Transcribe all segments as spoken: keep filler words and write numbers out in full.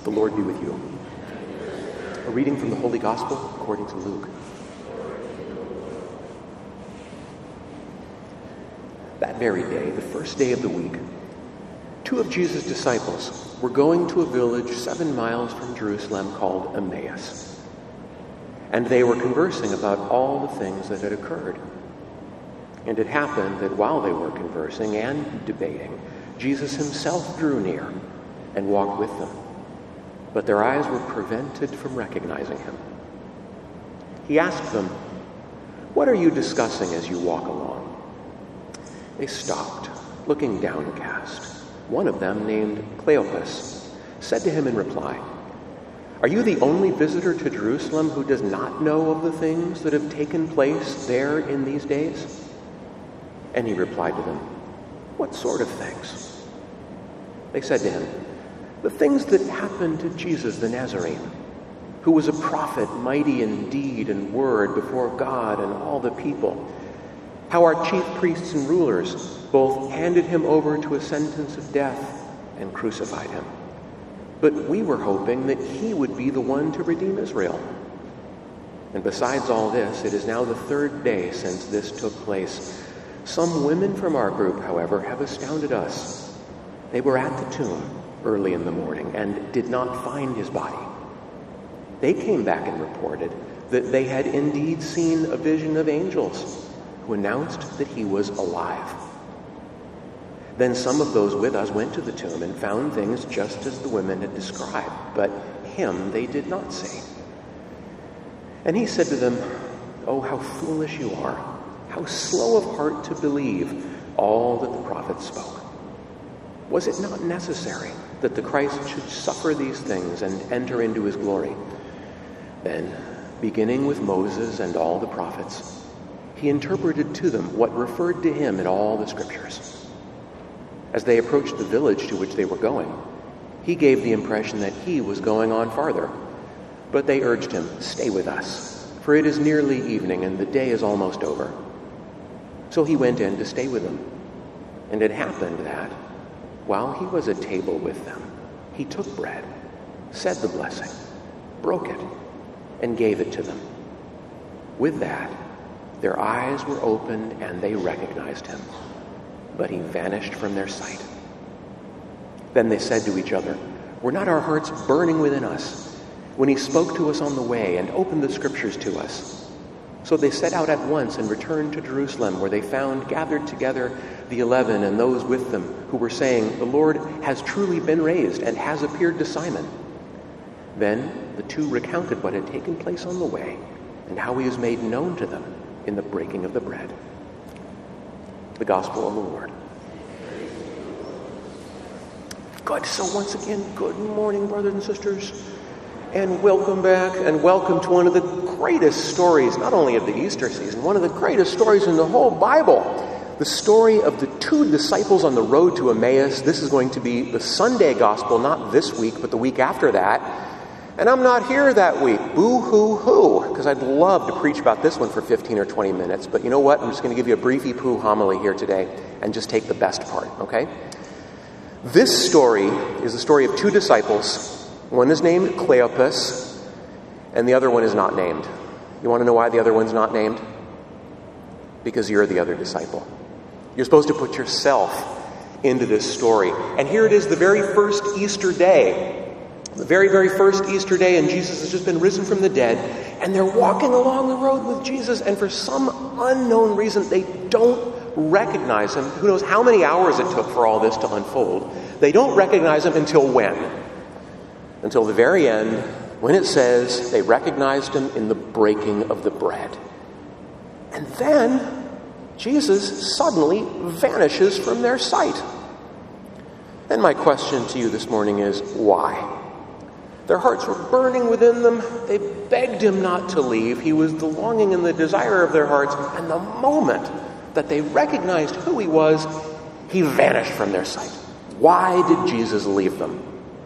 The Lord be with you. A reading from the Holy Gospel according to Luke. That very day, the first day of the week, two of Jesus' disciples were going to a village seven miles from Jerusalem called Emmaus. And they were conversing about all the things that had occurred. And it happened that while they were conversing and debating, Jesus himself drew near and walked with them. But their eyes were prevented from recognizing him. He asked them, "What are you discussing as you walk along?" They stopped, looking downcast. One of them, named Cleopas, said to him in reply, "Are you the only visitor to Jerusalem who does not know of the things that have taken place there in these days?" And he replied to them, "What sort of things?" They said to him, "The things that happened to Jesus the Nazarene, who was a prophet, mighty in deed and word before God and all the people. How our chief priests and rulers both handed him over to a sentence of death and crucified him. But we were hoping that he would be the one to redeem Israel. And besides all this, it is now the third day since this took place. Some women from our group, however, have astounded us. They were at the tomb early in the morning and did not find his body. They came back and reported that they had indeed seen a vision of angels who announced that he was alive. Then some of those with us went to the tomb and found things just as the women had described, but him they did not see." And he said to them, "Oh, how foolish you are, how slow of heart to believe all that the prophets spoke. Was it not necessary that the Christ should suffer these things and enter into his glory?" Then, beginning with Moses and all the prophets, he interpreted to them what referred to him in all the scriptures. As they approached the village to which they were going, he gave the impression that he was going on farther. But they urged him, "Stay with us, for it is nearly evening and the day is almost over." So he went in to stay with them. And it happened that, while he was at table with them, he took bread, said the blessing, broke it, and gave it to them. With that, their eyes were opened and they recognized him, but he vanished from their sight. Then they said to each other, "Were not our hearts burning within us when he spoke to us on the way and opened the scriptures to us?" So they set out at once and returned to Jerusalem, where they found gathered together the eleven and those with them who were saying, "The Lord has truly been raised and has appeared to Simon." Then the two recounted what had taken place on the way and how he was made known to them in the breaking of the bread. The Gospel of the Lord. Good. So once again, good morning, brothers and sisters, and welcome back, and welcome to one of the greatest stories, not only of the Easter season, one of the greatest stories in the whole Bible, the story of the two disciples on the road to Emmaus. This is going to be the Sunday Gospel, not this week, but the week after that. And I'm not here that week. Boo-hoo-hoo. Because I'd love to preach about this one for fifteen or twenty minutes. But you know what? I'm just going to give you a brief poo homily here today and just take the best part, okay? This story is the story of two disciples. One is named Cleopas, and the other one is not named. You want to know why the other one's not named? Because you're the other disciple. You're supposed to put yourself into this story. And here it is, the very first Easter day. The very, very first Easter day, and Jesus has just been risen from the dead, and they're walking along the road with Jesus, and for some unknown reason, they don't recognize him. Who knows how many hours it took for all this to unfold. They don't recognize him until when? Until the very end, when it says they recognized him in the breaking of the bread. And then Jesus suddenly vanishes from their sight. And my question to you this morning is, why? Their hearts were burning within them. They begged him not to leave. He was the longing and the desire of their hearts. And the moment that they recognized who he was, he vanished from their sight. Why did Jesus leave them?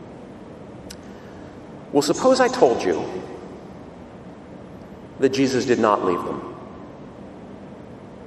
Well, suppose I told you that Jesus did not leave them.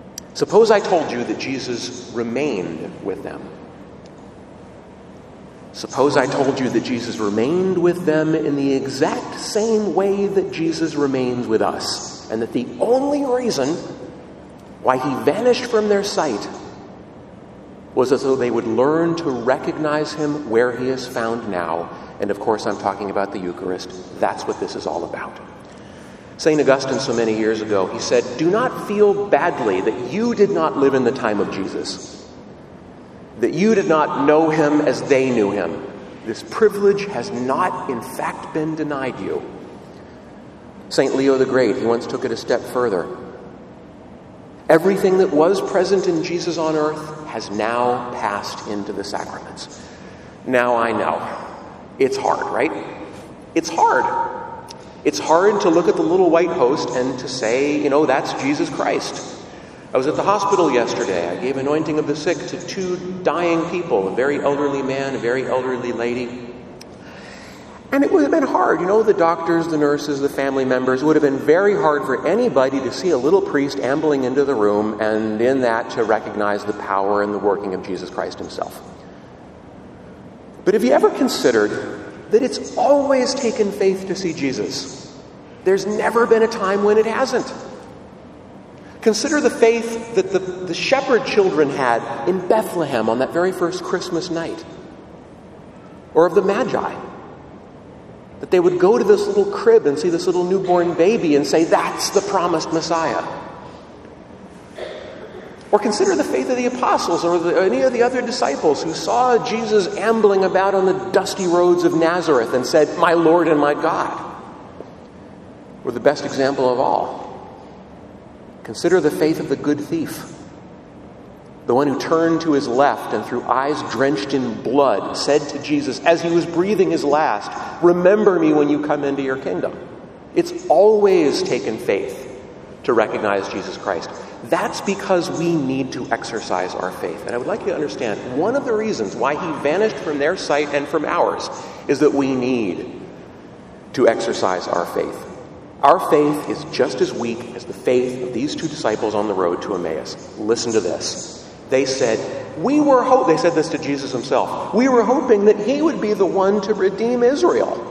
Suppose I told you that Jesus remained with them. Suppose I told you that Jesus remained with them in the exact same way that Jesus remains with us, and that the only reason why he vanished from their sight was as though they would learn to recognize him where he is found now. And of course, I'm talking about the Eucharist. That's what this is all about. Saint Augustine, so many years ago, he said, "Do not feel badly that you did not live in the time of Jesus, that you did not know him as they knew him. This privilege has not, in fact, been denied you." Saint Leo the Great, he once took it a step further. Everything that was present in Jesus on earth has now passed into the sacraments. Now I know. It's hard, right? It's hard. It's hard to look at the little white host and to say, you know, that's Jesus Christ. I was at the hospital yesterday. I gave anointing of the sick to two dying people, a very elderly man, a very elderly lady. And it would have been hard. You know, the doctors, the nurses, the family members, it would have been very hard for anybody to see a little priest ambling into the room and in that to recognize the power and the working of Jesus Christ himself. But have you ever considered that it's always taken faith to see Jesus? There's never been a time when it hasn't. Consider the faith that the, the shepherd children had in Bethlehem on that very first Christmas night. Or of the Magi. That they would go to this little crib and see this little newborn baby and say, that's the promised Messiah. Or consider the faith of the apostles or the, any of the other disciples who saw Jesus ambling about on the dusty roads of Nazareth and said, "My Lord and my God." Or the best example of all, consider the faith of the good thief. The one who turned to his left and through eyes drenched in blood said to Jesus as he was breathing his last, "Remember me when you come into your kingdom." It's always taken faith to recognize Jesus Christ. That's because we need to exercise our faith. And I would like you to understand, one of the reasons why he vanished from their sight and from ours is that we need to exercise our faith. Our faith is just as weak as the faith of these two disciples on the road to Emmaus. Listen to this. They said, we were hope. They said this to Jesus himself. We were hoping that he would be the one to redeem Israel.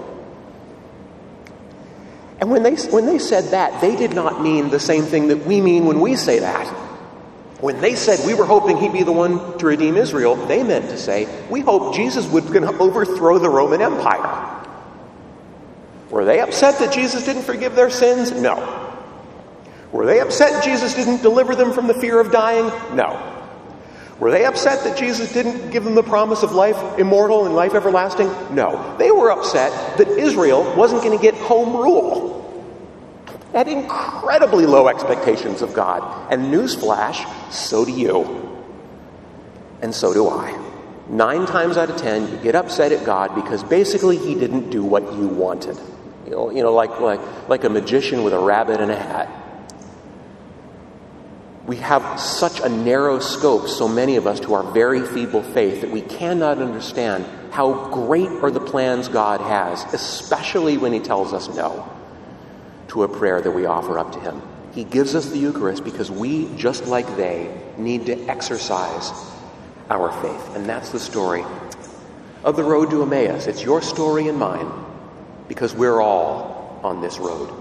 And when they, when they said that, they did not mean the same thing that we mean when we say that. When they said we were hoping he'd be the one to redeem Israel, they meant to say, we hope Jesus would overthrow the Roman Empire. Were they upset that Jesus didn't forgive their sins? No. Were they upset Jesus didn't deliver them from the fear of dying? No. Were they upset that Jesus didn't give them the promise of life immortal and life everlasting? No. They were upset that Israel wasn't going to get home rule. Had incredibly low expectations of God. And newsflash, so do you. And so do I. Nine times out of ten, you get upset at God because basically he didn't do what you wanted. You know, you know, like, like, like a magician with a rabbit in a hat. We have such a narrow scope, so many of us, to our very feeble faith that we cannot understand how great are the plans God has, especially when he tells us no to a prayer that we offer up to him. He gives us the Eucharist because we, just like they, need to exercise our faith. And that's the story of the road to Emmaus. It's your story and mine because we're all on this road.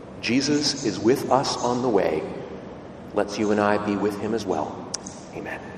Jesus is with us on the way. Let's you and I be with him as well. Amen.